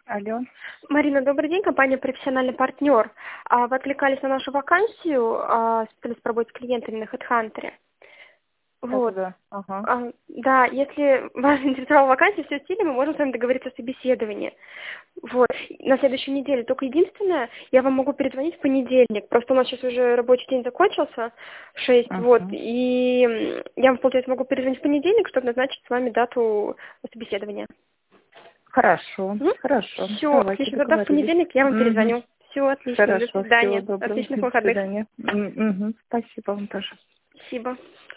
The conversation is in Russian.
Алло. Марина, добрый день, компания «Профессиональный партнер». Вы откликались на нашу вакансию специалист по работе с клиентами на HeadHunter. Это Вот. да. Ага. Да, если вас интересовала вакансия, все в силе, мы можем с вами договориться о собеседовании. Вот. На следующей неделе. Только единственное, я вам могу перезвонить в понедельник. Просто у нас сейчас уже рабочий день закончился, в 6, вот. Ага. И я вам, получается, могу перезвонить в понедельник, чтобы назначить с вами дату собеседования. Хорошо. Хорошо. Все, Давайте отлично. Тогда в договорились. понедельник я вам Угу. перезвоню. Все, отлично. До Хорошо. Всего свидания. доброго. Отличных До выходных. свидания. Угу. Спасибо вам тоже. Спасибо.